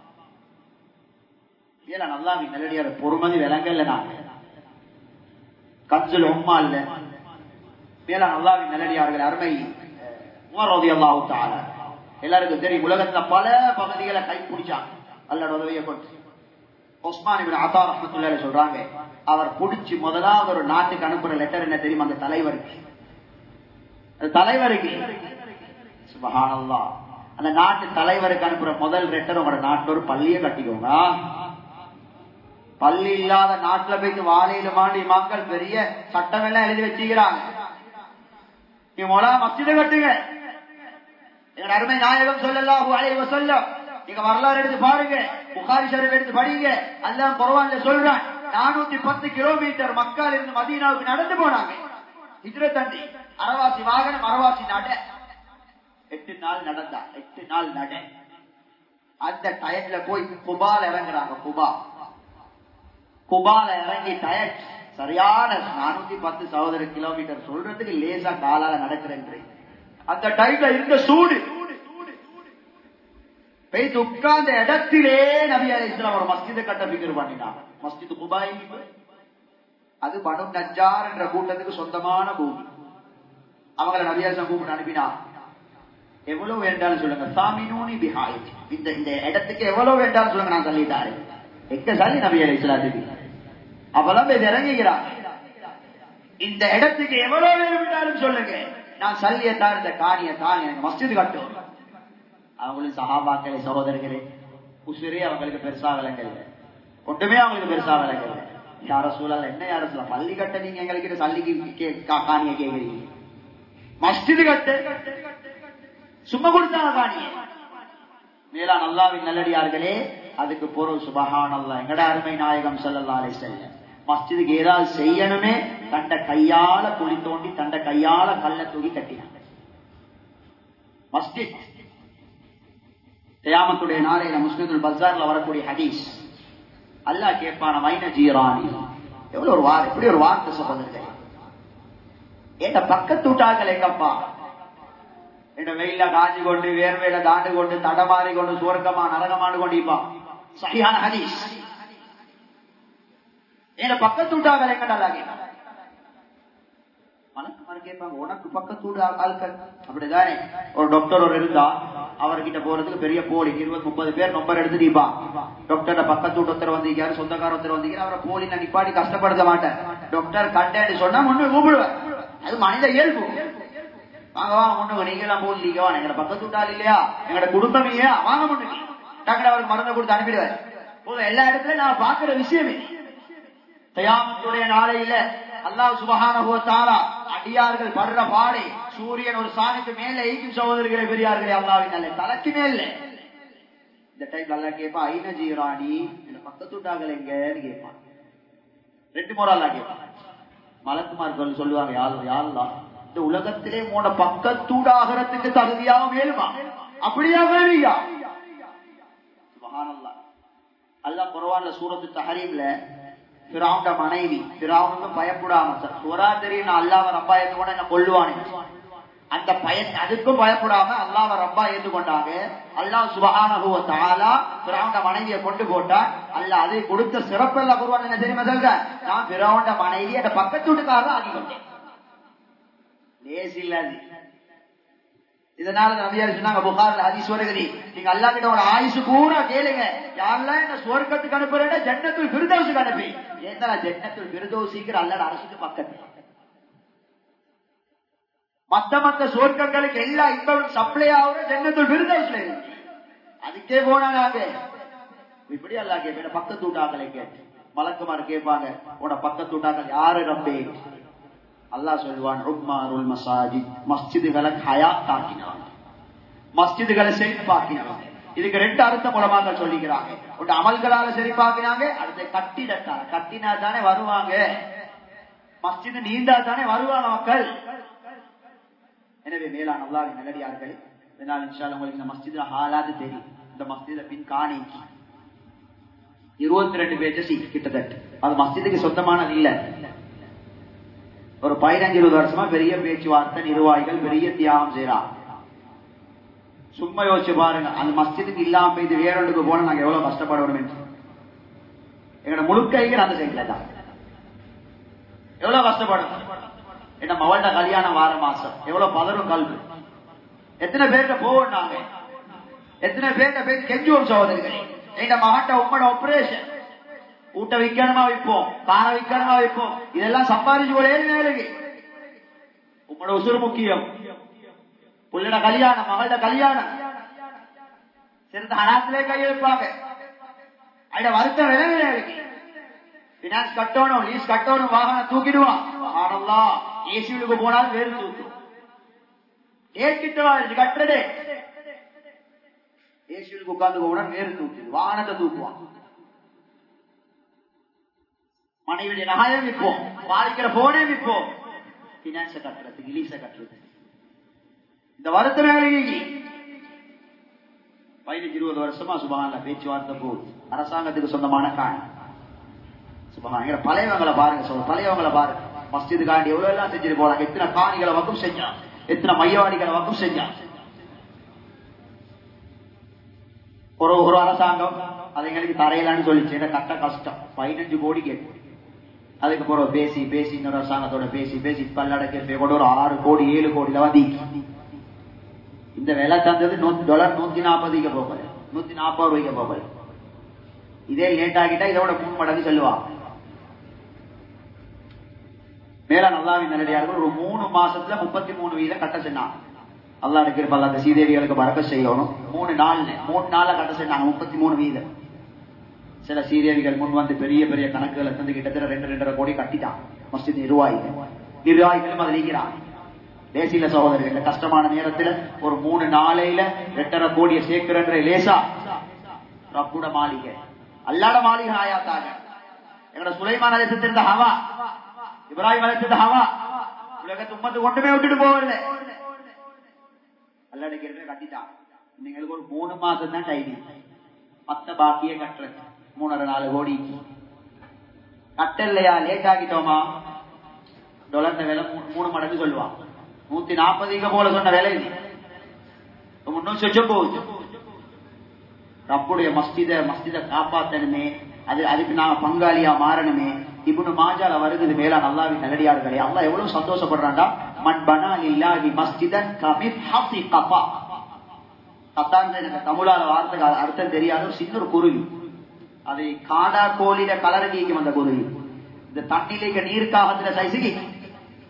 ஏல நல்லா நல்லடியார பொறுமதி விலங்கல்ல. நாங்க கன்சுல் உம்மா இல்ல மேல நல்லாவின் நல்லடியார்கள் அருமை உமர் ரலியல்லாஹு தஆலா எல்லாருக்கும் தெரியும். உலகத்துல பல பகுதிகளை கைப்பிடிச்சாங்க அல்லாஹ்வுடைய உதவியை கொண்டு. உஸ்மான் இப்னு அத்தா ரஹ்மத்துல்லாஹி அலைஹி சொல்றாங்க, அவர் புடிச்சு முதலாவது ஒரு நாட்டுக்கு அனுப்புற லெட்டர் என்ன தெரியும்? அந்த தலைவருக்கு அந்த தலைவருக்கு சுப்ஹானல்லாஹ் அந்த நாட்டு தலைவருக்கு அனுப்புற முதல் லெட்டர், உங்களோட நாட்டுல ஒரு பள்ளியை கட்டிக்கோங்க. பள்ளி இல்லாத நாட்டுல போயிட்டு வாழையில மாண்டி மக்கள் பெரிய சட்டம் எல்லாம் எழுதி வச்சுக்கிறாங்க. நீங்க மொழா மஸ்ஜிதை கட்டுங்க. எங்க அருமை நாயகம் ஸல்லல்லாஹு அலைஹி வஸல்லம் நீங்க வரலாறு எடுத்து பாருங்க, புகாரி ஷரீஃப் எடுத்து படிங்க. அல்லாஹ் குர்ஆன்ல சொல்றான், நானூத்தி பத்து கிலோமீட்டர் மக்கால இருந்து மதீனாவுக்கு நடந்து போனாங்க. ஹிஜ்ரத் அண்டி அரவாசி வாகனம் அரவாசி நட எட்டு நாள் நடந்தா எட்டு நாள் நட. அந்த டயர்ல போய் குபால இறங்குறாங்க. குபா குபால இறங்கி டயர் சரியான நானூத்தி பத்து சகோதர கிலோமீட்டர் சொல்றதுக்கு லேசா காலால நடக்கிறேன். அந்த டைம்ல இருந்த சூடு போய் உட்கார்ந்த இடத்திலே நபி அலைஹிஸ்ஸலாம் ஒரு மஸ்ஜிதை கட்ட பிகர் பண்ணினாங்க. மஸ்ஜித் குபாய் அது பனு நஜ்ஜார் என்ற கூட்டத்துக்கு சொந்தமான பூமி. அவங்களை நபி அலைஹிஸ்ஸலாம் கூப்பிட்டு அனுப்பினா, எவ்வளவு வேண்டாலும் சொல்லுங்க, சாமினூனி பிஹாய், இந்த இந்த இடத்துக்கு எவ்வளவு வேண்டாலும் சொல்லுங்க, நான் சொல்லிட்டாரு. எங்க சொல்லி நபி அலைஹிஸ்ஸலாத்துக்கு அப்பதான் போய் இறங்குகிறார். இந்த இடத்துக்கு எவ்வளவு வேண்டாலும் சொல்லுங்க, நான் சல்லியத்தான் இந்த காணியை தான் எனக்கு மஸ்ஜித் கட்டும். அவங்களுக்கு சஹாபாக்களே சகோதரர்களே உசுரே அவங்களுக்கு பெருசா விலங்கல் ஒன்றுமே அவங்களுக்கு பெருசா விலங்கல். யார சூழல் என்ன யார சூழல் பள்ளி கட்ட நீங்க எங்களுக்கு சல்லிக்கு காணியை கேட்கிறீங்க, மஸ்ஜித் கட்டு சும்மா கொடுத்தாங்க காணியை. மேலான அல்லாஹ்வின் நல்லடியார்களே அதுக்கு பொருள் சுப்ஹானல்லாஹ். எங்கட அருமை நாயகம் ஸல்லல்லாஹு அலைஹி வஸல்லம் மஸ்ஜிதுக்கு ஏதாவது செய்யணுமே தண்ட கையால குழி தோண்டி தண்ட கையால கல்ல தூக்கி கட்டினாங்க. மஸ்ஜித் கியாமத்துடைய நாளையில முஸ்லிமுல் பஸார்ல வரக்கூடிய ஹதீஸ், அல்லாஹ் கேட்பான மைன ஜீரானி, எவ்வளவு ஒரு வார் எப்படி ஒரு வார்த்தை சகோதரர்களே, என்ற பக்கத்து விட்டார்கள் எங்கப்பா என்ற வெயில காஞ்சி கொண்டு வேர்வையில தாண்டு கொண்டு தடமாறி கொண்டு சுவர்க்கமா நரகமானு கொண்டு இப்பான். சரியான ஹதீஸ். என்ற பக்கத்து விட்டார்கள் எங்கடா கேட்டாங்க. கேட்பாங்க உனக்கு பக்கத்து வீடு ஆட்கள் அப்படிதானே. ஒரு டாக்டர் ஒரு இருந்தா அவர்கிட்ட போறதுக்கு பெரிய போலி இருபது முப்பது பேர் நம்பர் எடுத்து நிப்பான். டாக்டர் பக்கத்து வீட்டு ஒருத்தர் வந்திருக்காரு, சொந்தக்கார ஒருத்தர் வந்திருக்காரு, அவரை போலி நான் நிப்பாடி கஷ்டப்படுத்த மாட்டேன். டாக்டர் கண்டேன்னு சொன்னா முன்னு கூப்பிடுவேன், அது மனித இயல்பு. வாங்க வாங்க முன்னுக்கு நீங்க எல்லாம் போலீங்க வாங்க, எங்க பக்கத்து விட்டால் இல்லையா எங்கட குடும்பம் இல்லையா வாங்க முன்னுக்கு டாக்டர் அவருக்கு மருந்தை கொடுத்து அனுப்பிடுவார். எல்லா இடத்துலயும் நான் பாக்குற விஷயமே கியாமத்துடைய நாளையில அல்லாஹ் சுப்ஹானஹு வ தஆலா அடியார்கள் படுற பாடை சூரியன் ஒரு சாணிக்கு மேல ஈக்கும் சகோதரர்களே பெரியார்களே அல்லாஹ்வின் நல்ல தலைக்கு மேல இந்த டைம்ல அல்லாஹ் கேட்பா ஐன ஜீரானி இந்த பக்கத்து விட்டார்கள் எங்கன்னு கேட்பான். ரெண்டு முறை அல்லாஹ் கேட்பான். மலக்குமார்கள் சொல்லுவாங்க யாரு யாருலா இந்த உலகத்திலே உன்னோட பக்கத்தூடாகிறதுக்கு தகுதியாக மேலுமா அப்படியா வேலையா சுப்ஹானல்லாஹ். அல்லாஹ் குர்ஆன்ல சூரத்து தஹரீம்ல ஃபிரௌனோட மனைவி ஃபிரௌனுக்கு பயப்படாம சூரா தெரியும் நான் அல்லாஹ்வை ரப்பா ஏத்துக்கொண்டா என்ன கொல்லுவானே அந்த பய அதுக்கும் பயப்படாம அல்லாஹ்வை ரப்பா ஏத்துக்கொண்டாங்க. அல்லாஹ் சுப்ஹானஹு வ தஆலா ஃபிரௌனோட மனைவியை கொண்டு போட்டா அல்லாஹ் அதை கொடுத்த சிறப்பெல்லாம் குர்ஆன்ல என்ன தெரியுமா சொல்ற நான் ஃபிரௌனோட மனைவியை அந்த பக்கத்து வீட்டுக்காரர் ஆக்கி கொண்டேன். லேசி இல்லாது. இதனால நபியார் சொன்னாங்க புகார்ல ஹதீஸ் வருகிறது நீங்க அல்லாஹ் கிட்ட ஒரு ஆயுசு பூரா கேளுங்க யாரெல்லாம் என்ன சுவர்க்கத்துக்கு அனுப்புறேன்னா ஜன்னத்துல் ஃபிர்தௌஸுக்கு அனுப்பி ஏன்னா ஜன்னத்துல் ஃபிர்தௌஸுங்கிற அல்லாஹ்வுடைய அரசுக்கு பக்கத்துல மத்த மத்த சுவர்க்கங்களுக்கு எல்லா இன்பமும் சப்ளை ஆகுற ஜன்னத்துல் ஃபிர்தௌஸ்ல அதுக்கே போனாங்க. இப்படி அல்லாஹ் கேட்ப பக்கத்து வீட்டாக்களை கேட்டு மலக்குமார் கேட்பாங்க உன்னோட பக்கத்து வீட்டாக்கள் யாரு ரப்பே அல்லாஹ் சொல்வான் உம்மாருல் மசாஜித் மஸ்ஜிதுகளை ஹயாத் ஆக்கினாங்க மஸ்ஜிதுகளை செழிப்பாக்கினாங்க. இதுக்கு ரெண்டு அர்த்தம் மூலமாக சொல்லிக்கிறாங்க. ஒன்று அமல்களால செழிப்பாக்கினாங்க அடுத்த கட்டிடத்தால கட்டினா தானே வருவாங்க மஸ்ஜிது நீண்டா தானே வருவாங்க மக்கள். எனவே மேலான அல்லாஹ்வின் நல்லடியார்களே இதனால் இன்ஷா அல்லாஹ் உங்களுக்கு இந்த மஸ்ஜிதுல ஹாலாது தெரியும். இந்த மஸ்ஜித பின் காணிக்கு இருபத்தி ரெண்டு பேஜஸ் கிட்டத்தட்ட அது மஸ்ஜிதுக்கு சொந்தமானது இல்ல. ஒரு பதினஞ்சு இருபது வருஷமா பெரிய பேச்சுவார்த்தை நிர்வாகிகள் பெரிய தியாகம் செய்யறாங்க. சும்மா யோசிச்சு பாருங்க அந்த மஸ்ஜிதுக்கு இல்லாம போய் வேற ஒன்றுக்கு போனா நாங்க எவ்வளவு கஷ்டப்படணும் என்று எங்களோட முழுக்கைகள் அந்த சைட்ல தான் எவ்வளவு கஷ்டப்படும். என்ன மவள்ட கல்யாணம் வார மாசம் எவ்வளவு பதறும் கல்வி எத்தனை பேர்கிட்ட போவோம் நாங்க எத்தனை பேர்கிட்ட போய் கெஞ்சுவோம் சகோதரிகளே எங்க மகட்ட உம்மட ஆபரேஷன் ஊட்ட விற்கணுமா வைப்போம் கார விற்கணுமா வைப்போம் இதெல்லாம் சம்பாதிச்சு கூட ஏழு உங்களோட உசுறு முக்கியம். புள்ளட கல்யாணம் மகளோட கல்யாணம் சிறந்த ஹராத்திலே கையெழுப்பாங்க அட வருத்தம் விளைவில இருக்கு. பினான்ஸ் கட்டணும் லீஸ் கட்டணும் வாகனம் தூக்கிடுவான் ஆனல்லா ஏசியுக்கு போனாலும் வேறு தூக்கும் ஏற்கிட்டவா கட்டுறதே ஏசியுக்கு உட்கார்ந்து போனா வேறு தூக்கு வாகனத்தை தூக்குவான். மனைவியுடைய நகையம் விற்போம் பாதிக்கிற போனே விற்போம் பினான்ஸ கட்டுறது லீஸ கட்டுறது இந்த வருத்தம் பதினஞ்சு இருபது வருஷமா சுபஹான்ல பேச்சுவார்த்தை போகுது. அரசாங்கத்துக்கு சொந்தமான காணி சுபஹான் பழையவங்களை பாருங்க சொல்ற பழையவங்களை பாருங்க மஸ்ஜிது காண்டி எவ்வளவு எல்லாம் செஞ்சுட்டு போறாங்க. எத்தனை காணிகளை வக்கும் செஞ்சா எத்தனை மையவாடிகளை வக்கும் செஞ்சா. ஒரு ஒரு அரசாங்கம் அது எங்களுக்கு தரையிலான்னு சொல்லிச்சு கட்ட கஷ்டம் பதினஞ்சு கோடி கேட்டு அதுக்கு போற பேசி பேசி இன்னொரு அரசாங்கத்தோட பேசி பேசி பல்லடக்கு கூட ஒரு ஆறு கோடி ஏழு கோடி வதி இந்த விலை தந்தது டாலர் நூத்தி நாற்பதுக்கு போகல நூத்தி நாற்பது ரூபாய்க்கு போகல. இதே லேட் ஆகிட்டா இதோட மூணு மடங்கு சொல்லுவாங்க. மேல நல்லாவின் நல்லடியார்கள் ஒரு மூணு மாசத்துல முப்பத்தி மூணு வீதம் கட்ட சொன்னாங்க. அல்லாஹ் இருக்கிற அந்த சீதேவிகளுக்கு பறக்க செய்யணும். மூணு நாள்ல மூணு நாள்ல கட்ட சொன்னாங்க முப்பத்தி மூணு வீதம். சில சீதேவிகள் முன் வந்து பெரிய பெரிய கணக்குகளை தந்து கிட்டத்தட்ட ரெண்டு ரெண்டரை கோடி கட்டிட்டான். மஸ்ஜித் நிர்வாகிகள் நிர்வாகிகளும் அது நீக்கிறாங்க. தேசிய சகோதரர்கள் கஷ்டமான நேரத்துல ஒரு மூணு நாளையில ரெண்டரை கோடியை சேர்க்கிற லேசா ரப்புட மாளிகை அல்லாட மாளிகை ஆயாத்தாங்க. எங்களோட சுலைமான் அழைத்திருந்த ஹவா இப்ராஹிம் அழைத்தது ஹவா உலகத்து உம்மத்து ஒன்றுமே விட்டுட்டு போகல அல்லாட கேட்டு கட்டிட்டாங்க. நீங்களுக்கு ஒரு மூணு மாசம் தான் டைம் மத்த பாக்கியே கட்டுறது மூணரை நாலு கோடி கட்டலையா லேட் ஆகிட்டோமா டாலர் விலை மூணு மடங்கு சொல்லுவான். நூத்தி நாற்பதுக்கு போல சொன்ன விலை முன்னூறு சொச்சம் போகுது. ரப்புடைய மஸ்ஜித மஸ்ஜித காப்பாத்தணுமே அது அதுக்கு நாங்க பங்காளியா மாறணுமே. இப்னு மாஜால வருகிறது மேலான அல்லாஹ்வின் நல்லடியார்களே அல்லாஹ் எவ்வளவு சந்தோஷப்படுறான்டா மன் பனா லில்லாஹி மஸ்ஜிதன் கமித்ஹதி கஃபா கஃபான் எனக்கு தமிழால வார்த்தைக்கு அர்த்தம் தெரியாத சின்ன ஒரு குருவி அது காடா கோழிட கலரடிக்கு வந்த குருவி இந்த தண்ணிலேக்க நீருக்காகத்துல சைசுக்கு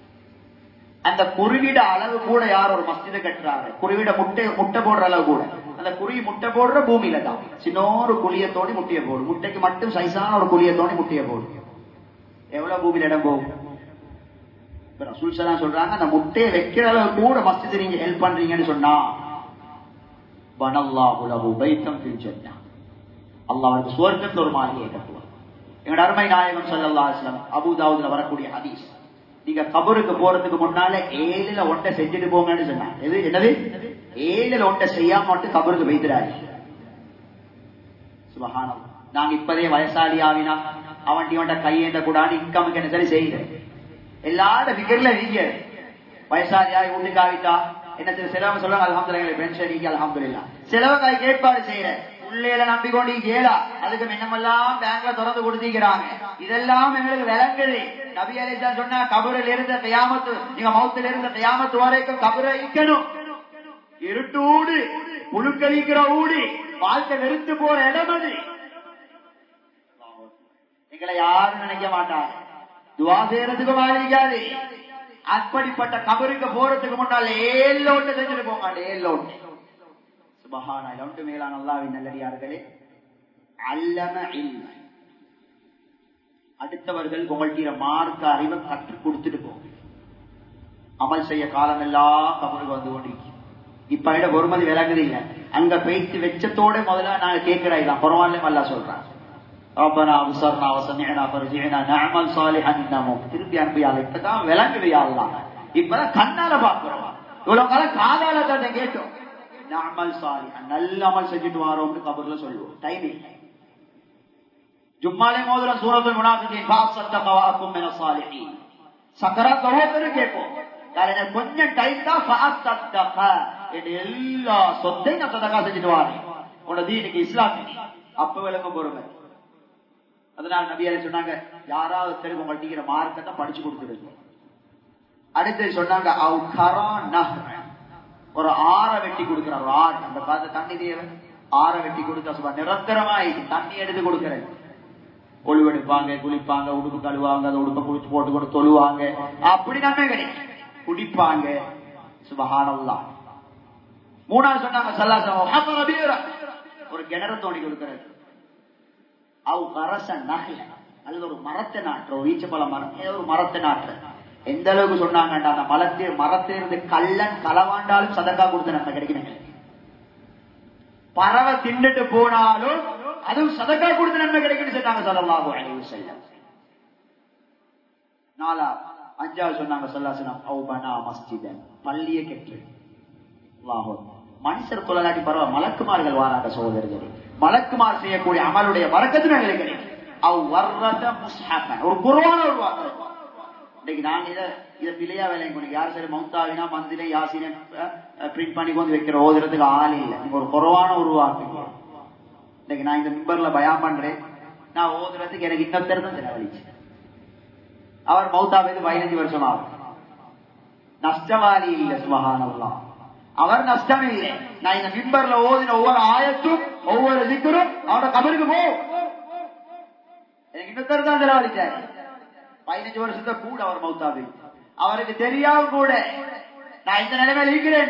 அந்த குருவிட அளவு கூட யார் ஒரு மஸ்ஜிதை கட்டுறாரு குருவிட முட்டை முட்டை போடுற அளவு கூட அந்த குருவி முட்டை போடுற பூமியில தான் சின்னொரு குழிய தோண்டி முட்டைய போடும். முட்டைக்கு மட்டும் சைஸான ஒரு குழிய தோண்டி முட்டைய போடும். எவ்வளவு பூமியில இடம் போகும்? ரசூல் ஸல்லல்லாஹு அலைஹி சொல்றாங்க, அந்த முட்டையை வைக்கிற அளவு கூட மஸ்ஜித் நீங்க ஹெல்ப் பண்றீங்கன்னு சொன்னா பனல்லாஹு லஹு பைத்தன் ஃபில் ஜன்னah, அல்லாஹ் அவருக்கு சுவர்க்கத்துல ஒரு மாளிகையை கட்டுவார். எங்க அருமை நாயகம் ஸல்லல்லாஹு அலைஹி வஸல்லம் அபூ தாவூத்ல வரக்கூடிய ஹதீஸ், நீங்க கபருக்கு போறதுக்கு முன்னால ஏழுல ஒன்றை செஞ்சுட்டு போங்கன்னு சொன்னாங்க. எது என்னது? ஏழுல ஒன்றை செய்யாம மட்டும் கபருக்கு வைக்கிறாரு. சுபஹானல்லாஹ். நாங்க இப்பதே வயசாளி ஆவினா அவன் இவன்ட கையேந்த கூடாது இன்கமுக்கு என்ன சரி செய்யுது எல்லாரோட விகர்ல நீங்க வயசாளியாய் வீட்டுக்கு ஆவிட்டா என்ன சிலவங்க சொல்லுவாங்க அல்ஹம்துலில்லாஹ் பென்ஷன் நீங்க அல்ஹம்துலில்லாஹ். சிலவங்க ஏற்பாடு செய்யற உள்ளேல நம்பிக்கொண்டு கேளா அதுக்கு மின்னமெல்லாம் பேங்க்ல திறந்து கொடுத்திருக்கிறாங்க. இதெல்லாம் எங்களுக்கு விளங்குது. நபி அலைஹிஸ்ஸலாம் சொன்னா கபரில் இருந்த கியாமத்து நீங்க மௌத்துல இருந்த கியாமத்து வரைக்கும் கபரை இருக்கணும். இருட்டூடு புழுக்களிக்கிற ஊடு வாழ்க்கை வெறுத்து போற இடம் அது. எங்களை யாரும் நினைக்க மாட்டாங்க, துவா செய்யறதுக்கு மாறிக்காது. அப்படிப்பட்ட கபருக்கு போறதுக்கு முன்னால ஏழோட்டு செஞ்சுட்டு போங்க. ஏழோட்டு சுபஹானல்லாஹ். ஒன்று மேலான அல்லாஹ்வின் நல்லடியார்களே, அல்லம இல்ம, அடுத்தவர்கள் உங்கள்கிட்ட மார்க்க அறிவை கற்றுக் கொடுத்துட்டு போங்க. அமல் செய்ய காலம் எல்லாம் கபருக்கு வந்து கொண்டிருக்கு. இப்ப இட பொறுமதி விளங்குது இல்ல. அங்க பேச்சு வெச்சத்தோட முதல்ல நாங்க கேட்கிறாய்தான் குர்ஆன்லயும் அல்லாஹ் சொல்றான், ரப்பனா அப்சர்னா வஸமிஅனா ஃபர்ஜிஅனா நஅமல் சாலிஹன் இன்னமு. திருப்பி அனுப்பியால இப்பதான் விளங்குது யா அல்லாஹ். இப்பதான் கண்ணால பாக்குறோம், இவ்வளவு காலம் காதால தான் கேட்டோம். நஅமல் சாலிஹன் நல்ல அமல் செஞ்சுட்டு வாரோம்னு கபர்ல சொல்லுவோம். டைம் இல்லை. ஜும்மாலே மோதுற சூரத்துல் முனாஃபிகீன் ஃபஸத்தக வஅகும் மினஸ் சாலிஹீன் சக்கராத் வஹதரு கேட்போம். யாரே கொஞ்சம் டைம் தான் ஃபஸத்தக எல்லா சொத்தையும் நான் சதகா செஞ்சுட்டு வாரேன் உன தீனுக்கு இஸ்லாமுக்கு. அப்ப விளங்க பொறுமை. அதனால நபி அலைஹிஸ்ஸலாம் சொன்னாங்க, யாராவது தெரியும் உங்கள்கிட்ட மார்க்கத்தை படிச்சு கொடுத்துருங்க. அடுத்து சொன்னாங்க, அவ் கரான ஒரு ஆற வெட்டி கொடுக்கிறார். ஒரு ஆறு அந்த காலத்து தண்ணி தேவை ஆற வெட்டி கொடுத்தா நிரந்தரமா தண்ணி எடுத்து கொடுக்கிறது. ஒழுவெடுப்பாங்க, குளிப்பாங்க, உடுப்பு கழுவாங்க, அதை உடுப்ப குளிச்சு போட்டு கொண்டு தொழுவாங்க. அப்படி நன்மை கிடைக்கும். குடிப்பாங்க. சுபஹானல்லாஹ். மூணாவது சொன்னாங்க ஒரு கிணறு தோண்டி கொடுக்கிறது. அவ் அரச நகல அது ஒரு மரத்தை நாட்டுற ஒரு ஈச்சப்பழ மரம் ஒரு மரத்தை நாட்டுற. எந்த அளவுக்கு சொன்னாங்க, அந்த மரத்தை மரத்திலிருந்து கள்ளன் களவாண்டாலும் சதக்கா கொடுத்த நம்ம கிடைக்கணும். பறவை தின்னுட்டு போனாலும் அதுவும் சதக்கா கொடுத்த நன்மை கிடைக்குன்னு சொன்னாங்க ஸல்லல்லாஹு அலைஹி வஸல்லம். நாலா அஞ்சாவது சொன்னாங்க ஸல்லல்லாஹு அலைஹி வஸல்லம், அவ் பனா மஸ்ஜிதன் பள்ளியை கெட்டு. அல்லாஹ் மனுஷர் தொழிலாட்டி பரவ மலக்குமார்கள் வாராங்க சகோதரர்களே. மலக்குமார் செய்யக்கூடிய அமலுடைய வரக்கத்து நாங்கள் கிடைக்கும். அவ் வர்ரத முஸ்ஹஃபன் ஒரு குர்ஆனை உருவாக்குறோம். இன்னைக்கு நான் இதை இதை பிள்ளையா வேலை பண்ணி யார் சரி மௌத்தாவினா மந்திர யாசினை பிரிண்ட் பண்ணி கொண்டு வைக்கிற ஓதுறதுக்கு ஆள் இல்லை. நீங்க ஒரு குர்ஆனை உருவாக்குங்க. இன்னைக்கு நான் இந்த மிம்பர்ல பயான் பண்றேன், நான் ஓதுறதுக்கு எனக்கு இன்னொருத்தர் தான் செலவழிச்சு. அவர் மௌத்தாவிது பதினஞ்சு வருஷம் ஆகும். நஷ்டவாரி இல்லை. சுபஹானல்லாஹ். அவர் நஷ்டம் இல்லை. நான் இந்த மிம்பர்ல ஓதின ஒவ்வொரு ஆயத்தும் ஒவ்வொரு திக்ரும் அவரோட கபருக்கு போ. எனக்கு இன்னொருத்தர் தான் செலவழிச்சாரு. பதினஞ்சு வருஷத்தை கூட அவர் மௌத்தாவி. அவருக்கு தெரியாம கூட நான் இந்த நிலைமையில இருக்கிறேன்.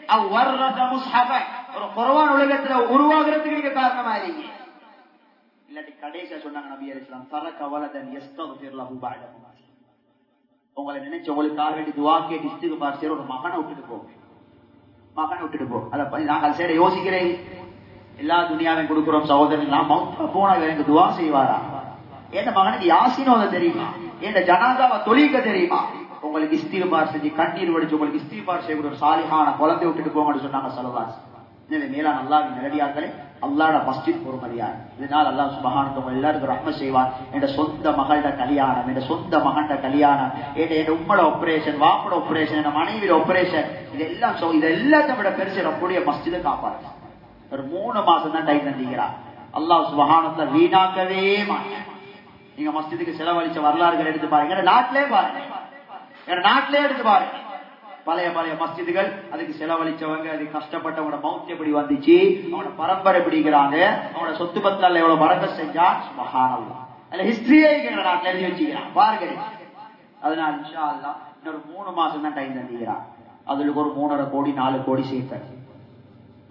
ஒரு குர்ஆன் உலகத்துல உருவாகிறதுக்கு நீங்க காரணமா இருக்கீங்க. இல்லாட்டி கடைசியா சொன்னாங்க நபி அலைஹிஸ்ஸலாம், தரக வலதன் யஸ்தக்ஃபிர் லஹு பஅத மௌத். உங்களை நினைச்சு உங்களுக்காக வேண்டி துஆ கேட்டு இஸ்திக்பார் செய்ற ஒரு மகனை விட்டுட்டு போங்க. மகனை விட்டுட்டு போ. அதை நாங்கள் சேர யோசிக்கிறேன். எல்லா துணியாவையும் கொடுக்கிறோம் சகோதரன். நான் மௌத்தா போனா எனக்கு துஆ செய்வாரா? என் மகனுக்கு யாசினோத தெரியுமா? என் ஜனாதாவை தொழிக்க தெரியுமா? உங்களுக்கு இஸ்திக்பார் செஞ்சு கண்ணீர் வடிச்சு உங்களுக்கு இஸ்திக்பார் செய்யக்கூடிய ஒரு சாலிஹான குழந்தை விட்டுட்டு போங்கன்னு சொன்னாங்க ஸல்லல்லாஹு அலைஹி வஸல்லம். எனவே மேலான அல்லாஹ்வின் நல்லடியார்களே, அல்லாஹ்வோட மஸ்ஜித் பொறுமதியார். இதனால் அல்லாஹ் சுப்ஹானஹு வ தஆலா எல்லாருக்கும் ரஹ்மத் செய்வார். என் சொந்த மகளோட கல்யாணம், என் சொந்த மகன்ட கல்யாணம், என் உம்மோட ஆபரேஷன், வாப்போட ஆபரேஷன், என் மனைவியோட ஆபரேஷன், இதெல்லாம் இது எல்லாத்தையும் விட பெருசு நம்முடைய மஸ்ஜிதை காப்பாற்று. ஒரு மூணு மாசம் தான் டைம் தந்திக்கிறார். அல்லாஹ் சுப்ஹானஹு வ தஆலா வீணாக்கவே மாட்டார். நீங்க மஸ்ஜிதுக்கு செலவழிச்ச வரலாறுகள் எடுத்து பாருங்க. நாட்டிலே பாருங்க, நாட்டிலே எடுத்து பாருங்க. பழைய பழைய மஸ்ஜிதுகள், அதுக்கு செலவழிச்சவங்க, அதுக்கு கஷ்டப்பட்டவங்களோட மவுத் எப்படி வந்துச்சு, அவனோட பரம்பரை எப்படிங்கிறாங்க, அவனோட சொத்து பத்தில எவ்வளவு பரக்கத் செஞ்சா. சுப்ஹானல்லாஹ். அதுல ஹிஸ்டரியே நாட்டில எழுதி வச்சுக்கிறான் பாருங்க. அதனால இன்ஷா அல்லாஹ் இன்னொரு மூணு மாசம் தான் டைம் தந்திக்கிறான். அதுல ஒரு மூணரை கோடி நாலு கோடி சேர்த்தாச்சு.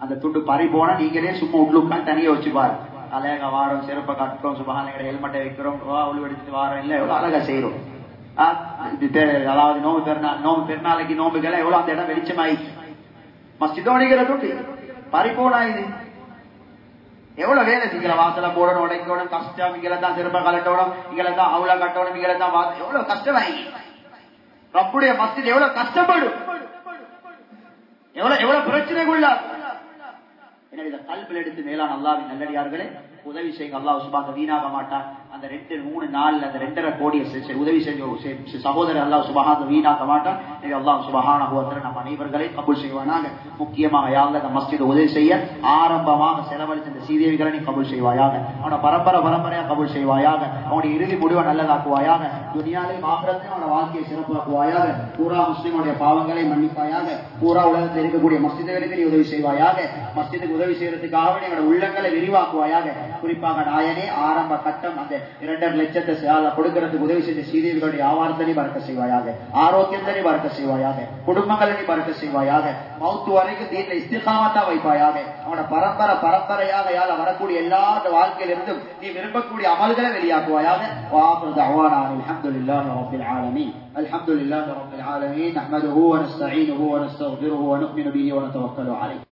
அந்த துண்டு பறி போனா நீங்களே சும்மா உள்ளுக்கான் தனியா வச்சு பாரு. அழகா வாரம் செருப்பை கட்டுறோம், சுபஹான ஹெல்மெட்டை வைக்கிறோம், ஒளி எடுத்துட்டு வாரம் இல்லை எவ்வளவு அழகா செய்யறோம். அதாவது நோம்பு பெருநாள் நோம்பு பெருநாளைக்கு நோம்புகளை எவ்வளவு அந்த இடம் வெளிச்சமாயிடுச்சு. மஸ்ஜிதோடிக்கிற துண்டு பறி போனா இது எவ்வளவு வேலை செய்யல. வாசல போடணும், உடைக்கணும், கஷ்டம். இங்களை தான் செருப்பை கலட்டணும், இங்களை தான் அவ்வளவு கட்டணும், இங்களை தான் எவ்வளவு கஷ்டமாயி. ரப்புடைய மஸ்ஜித் எவ்வளவு கஷ்டப்படும், எவ்வளவு எவ்வளவு பிரச்சனைக்குள்ள. எனவே இதை கல்வியில் எடுத்து மேலான அல்லாஹ்வின் நல்லடியார்களே உதவி செய்யுங்க. அல்லாஹ் சுப்ஹானஹு வீணாக மாட்டான். அந்த ரெண்டு மூணு நாள் அந்த ரெண்டரை கோடிய உதவி செஞ்ச சகோதரர் அல்லாஹ் சுப்ஹானஹு வீணாக்க மாட்டான். எனவே அல்லாஹ் சுப்ஹானஹு வ தஆலா நம் அனைவர்களை கபூல் செய்வானாக. முக்கியமாக யா அல்லாஹ் இந்த மஸ்ஜித் உதவி செய்ய ஆரம்பமாக செலவழித்த இந்த சீதேவிகளை நீ கபூல் செய்வாயாக. அவன பரம்பரை பரம்பரையா கபூல் செய்வாயாக. அவனுடைய இறுதி முடிவை நல்லதாக்குவாயாக. துனியாவிலும் ஆகிரத்திலும் அவன வாழ்க்கையை சிறப்பாக்குவாயாக. பூரா முஸ்லிமுடைய பாவங்களை மன்னிப்பாயாக. பூரா உலகத்தில் இருக்கக்கூடிய மஸ்ஜிதுகளுக்கு நீ உதவி செய்வாயாக. மஸ்ஜிதுக்கு உதவி செய்யறதுக்காக எங்களோட உள்ளங்களை விரிவாக்குவாயாக. குறிப்பாக நாயனே ஆரம்ப கட்டம் அந்த இரண்டரை லட்சத்தை கொடுக்கிறதுக்கு உதவி செய்த சீதேவிகளுடைய வியாபாரத்தை பறக்க செய்வாயாக. ஆரோக்கியத்தை பறக்க செய்வாயாக. குடும்பங்களை பறக்க செய்வாயாக. மௌத்து வரைக்கும் தீர்ல இஸ்திகாமத்தா வைப்பாயாக. அவனோட பரம்பரை பரம்பரையாக யால வரக்கூடிய எல்லா வாழ்க்கையிலிருந்தும் நீ விரும்பக்கூடிய அமல்களை வெளியாக்குவாயாக. அல்ஹம்துலில்லாஹி ரப்பில் ஆலமீன். الحمد لله رب العالمين نحمده ونستعينه ونستغفره ونؤمن به ونتوكل عليه.